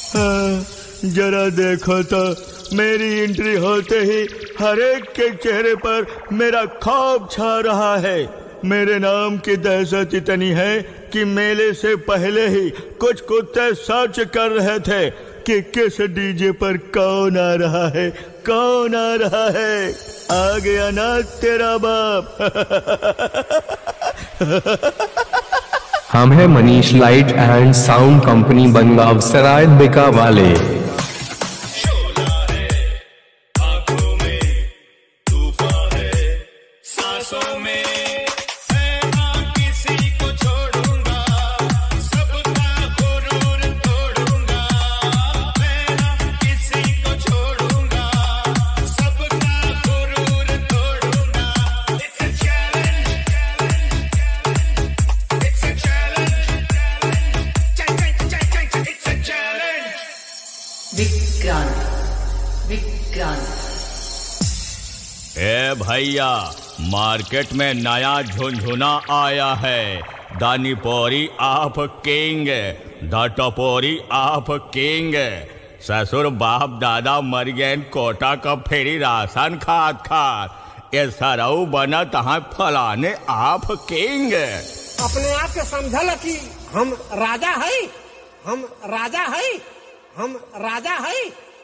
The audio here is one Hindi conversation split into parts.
जरा देखो तो, मेरी एंट्री होते ही हर एक के चेहरे पर मेरा खौफ छा रहा है। मेरे नाम की दहशत इतनी है कि मेले से पहले ही कुछ कुत्ते सर्च कर रहे थे कि किस डीजे पर कौन आ रहा है, कौन आ रहा है। आ गया ना तेरा बाप। हम है Manish light and sound company, Bangaon Sarai Bika वाले। ए भैया, मार्केट में नया झुनझुना आया है। दानीपोरी ऑफ किंग, द टपोरी ऑफ किंग। ससुर बाप दादा मर गए कोटा का फेरी राशन खात खात, ये सरऊ बना तहाँ फलाने ऑफ किंग। अपने आप के समझल कि हम राजा है, हम राजा है, हम राजा है।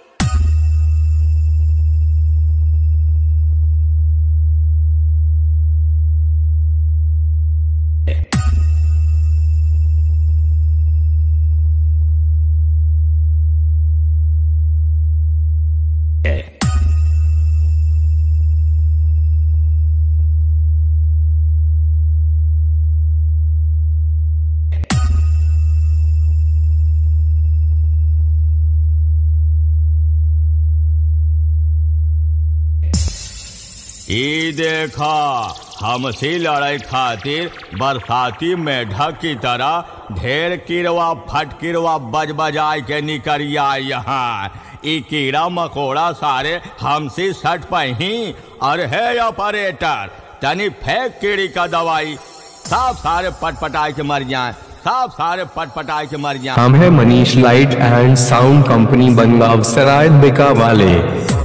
ये देखा, हमसे लड़ाई खातिर बरसाती मेढक की तरह ढेर किरवा फटकिरवा बज बजाए के निकरिया यहाँ। ये कीड़ा मकोड़ा सारे हमसे सट पही। और है ऑपरेटर, तनी फेंक कीड़ी का दवाई, सब सारे पटपटाए के मर जाए, सब सारे पटपटाए के मर जाए। हम है Manish light and sound company, Bangaon Sarai Bika वाले।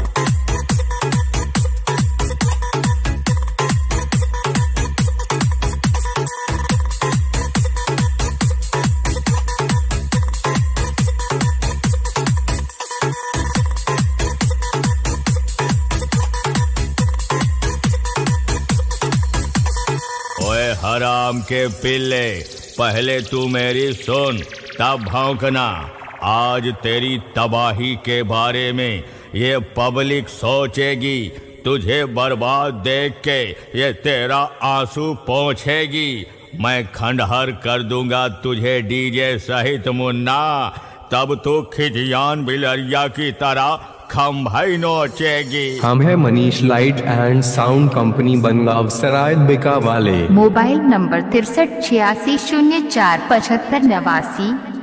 ओए हराम के पिल्ले, पहले तू मेरी सुन तब भौंकना। आज तेरी तबाही के बारे में ये पब्लिक सोचेगी, तुझे बर्बाद देख के ये तेरा आंसू पोंछेगी। मैं खंडहर कर दूंगा तुझे डीजे सहित मुन्ना, तब तो खिजियान बिलरिया की तरह खंभाई नोचेगी। हम है Manish light and sound company, Bangaon Sarai Bika वाले। Mobile number 63 86 04 75 89।